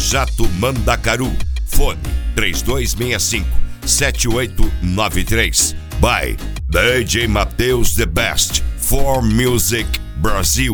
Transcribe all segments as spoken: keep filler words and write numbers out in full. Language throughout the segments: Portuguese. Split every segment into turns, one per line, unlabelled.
Jato Mandacaru. Fone três dois seis cinco, sete oito nove três. By D J Matheus The Best for Music Brasil.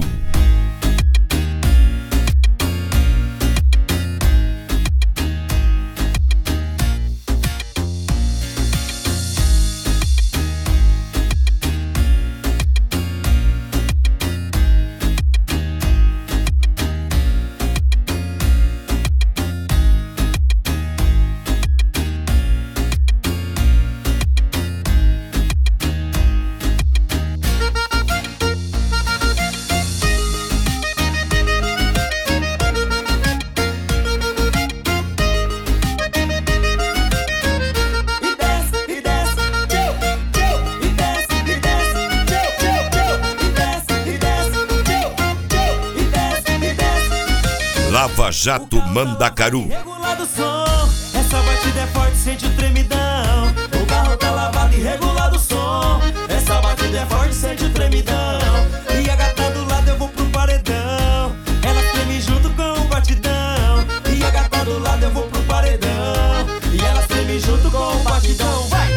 Lava Jato Mandacaru.
Regulado o som, essa batida é forte, sente o tremidão. O carro tá lavado e regulado o som, essa batida é forte, sente o tremidão. E a gata do lado eu vou pro paredão, ela treme junto com o batidão. E a gata do lado eu vou pro paredão, e ela treme junto com o batidão. Vai!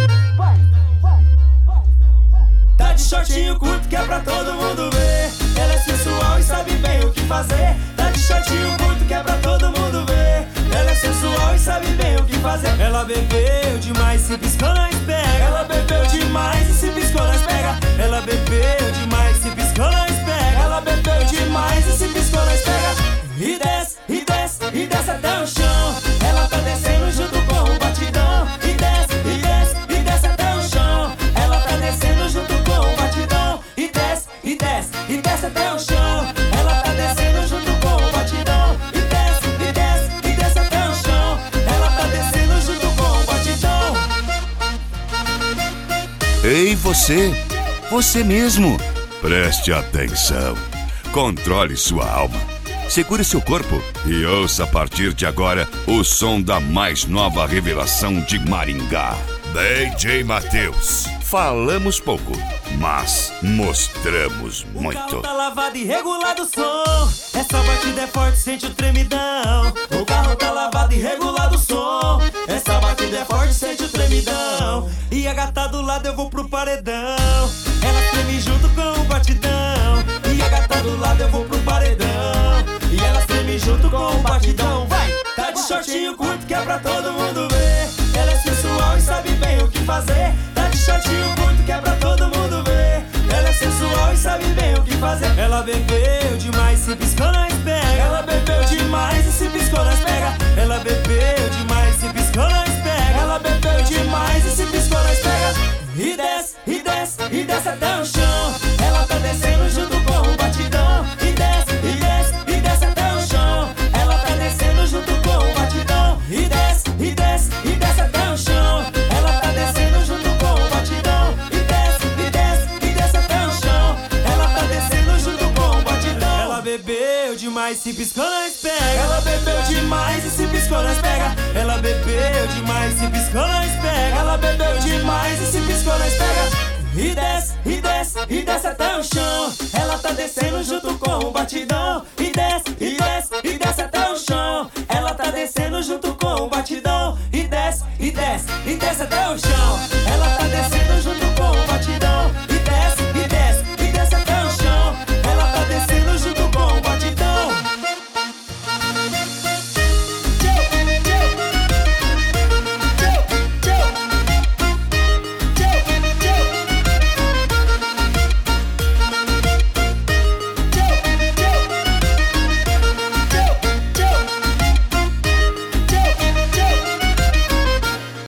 Tá de shortinho curto que é pra todo mundo ver. Ela é sensual e sabe bem o que fazer. Tá de shortinho curto que é pra todo mundo ver. Ela é sensual e sabe bem o que fazer. Ela bebeu demais, se piscou nós pega. Ela bebeu demais e se piscou nós pega. Ela bebeu demais, se piscou nós pega. Ela bebeu demais e se piscou nós pega. E desce, e desce, e desce até o chão. Ela tá descendo junto com o batidão. E desce, e desce, e desce até o chão. Ela tá descendo junto com o batidão. E desce, e desce, e desce até o chão. Ela tá descendo junto com o batidão. E desce, e desce, e desce até o chão. Ela tá descendo junto com o batidão.
Ei, você! Você mesmo! Preste atenção. Controle sua alma. Segure seu corpo e ouça a partir de agora o som da mais nova revelação de Maringá.
D J Matheus.
Falamos pouco, mas mostramos muito.
O carro tá lavado e regulado o som, essa batida é forte, sente o tremidão. O carro tá lavado e regulado o som, essa batida é forte, sente o tremidão. E a gata do lado eu vou pro paredão, ela treme junto com o batidão. E a gata do lado eu vou pro paredão, e ela treme junto com o batidão. Vai! Tá de shortinho curto que é pra todo mundo ver. Ela é sensual e sabe bem o que fazer. Tá de shortinho curto que é pra todo mundo ver. Ela é sensual e sabe bem o que fazer. Ela bebeu demais, se piscou nós pega. Ela bebeu demais e se piscou nós pega. Ela bebeu demais, se piscou nós pega. Ela bebeu demais e se piscou nós pega. E desce, e desce, e desce até o chão. Ela tá descendo junto com o batidão. E desce, e desce, e desce até o chão. Ela tá descendo junto com o batidão. E desce, e desce, e desce até o chão. Ela tá descendo junto com o batidão. E desce, e desce, e desce até o chão. Ela tá descendo junto com o batidão. Ela bebeu demais, se piscou nós pega. Ela bebeu demais e se piscou nós pega. Ela bebeu demais, se piscou nós pega. Ela bebeu demais e se piscou nós pega. E desce, e desce, e desce até o chão. Ela tá descendo junto com o batidão. E desce, e desce, e desce até o chão. Ela tá descendo junto com o batidão. E desce, e desce, e desce até o chão.